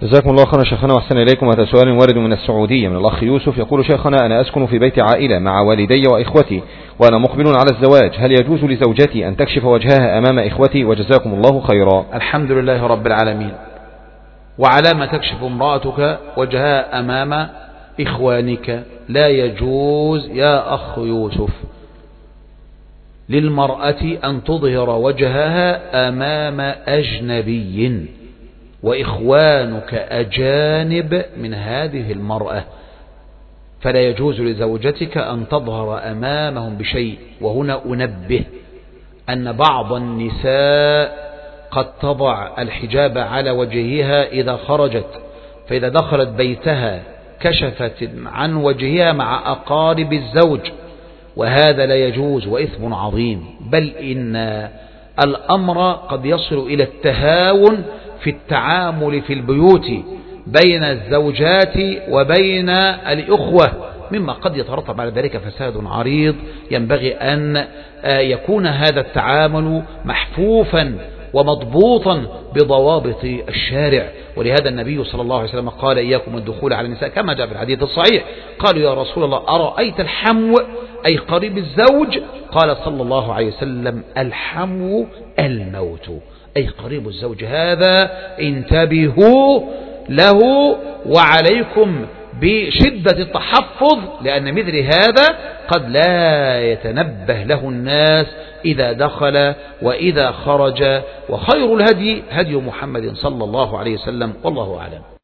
جزاكم الله خيرا شيخنا وأحسن إليكم. هذا سؤال وارد من السعودية من الأخ يوسف، يقول: شيخنا، أنا أسكن في بيت عائلة مع والدي وإخوتي وأنا مقبل على الزواج، هل يجوز لزوجتي أن تكشف وجهها أمام إخوتي؟ وجزاكم الله خيرا. الحمد لله رب العالمين. وعلامة تكشف امرأتك وجهها أمام إخوانك؟ لا يجوز يا أخ يوسف للمرأة أن تظهر وجهها أمام أجنبي، وإخوانك أجانب من هذه المرأة، فلا يجوز لزوجتك أن تظهر أمامهم بشيء. وهنا أنبه أن بعض النساء قد تضع الحجاب على وجهها إذا خرجت، فإذا دخلت بيتها كشفت عن وجهها مع أقارب الزوج، وهذا لا يجوز وإثم عظيم، بل إن الأمر قد يصل إلى التهاون في التعامل في البيوت بين الزوجات وبين الإخوة، مما قد يترتب على ذلك فساد عريض. ينبغي أن يكون هذا التعامل محفوفا ومضبوطا بضوابط الشارع. ولهذا النبي صلى الله عليه وسلم قال: إياكم الدخول على النساء، كما جاء في الحديث الصحيح. قالوا: يا رسول الله، أرأيت الحمو أي قريب الزوج؟ قال صلى الله عليه وسلم: الحمو الموت، أي قريب الزوج، هذا انتبهوا له وعليكم بشدة التحفظ، لأن مثل هذا قد لا يتنبه له الناس إذا دخل وإذا خرج. وخير الهدي هدي محمد صلى الله عليه وسلم، والله أعلم.